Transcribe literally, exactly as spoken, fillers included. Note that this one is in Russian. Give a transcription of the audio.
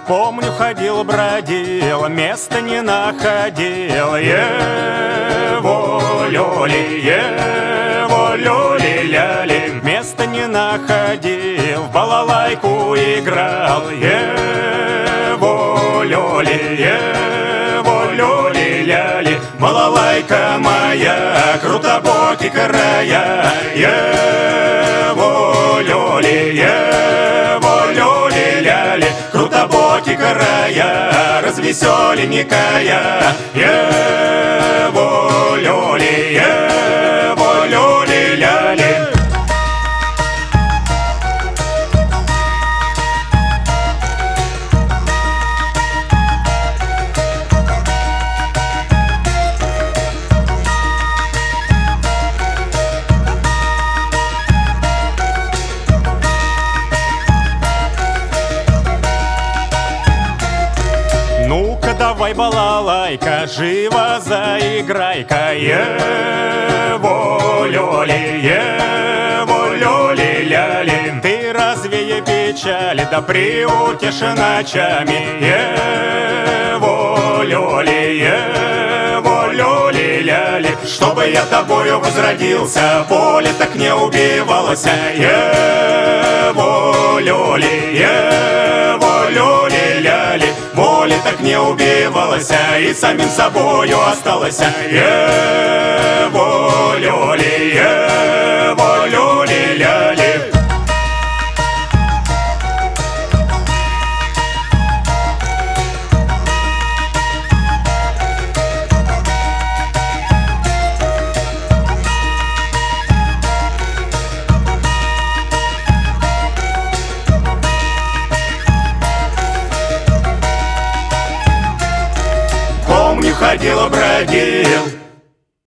Помню, ходил, бродил, места не находил. Его люли, его люли ляли, места не находил, в балалайку играл. Его люли, его люли ляли, балалайка моя, крутобокий края. Его люли, его люли ляли, крутобокий края, развеселенькая. Его люли, его люли ляли. Ну-ка давай, балалайка, живо заиграй-ка. Его люли, его люли ляли, ты развея печали, да приутешь ночами. Его люли, его люли ляли, чтобы я тобою возродился, поле так не убивалось. Его люли, его люли ляли, воля так не убивалась, и самим собою осталась. Его люли, его люли ляли. Помню, ходил, бродил,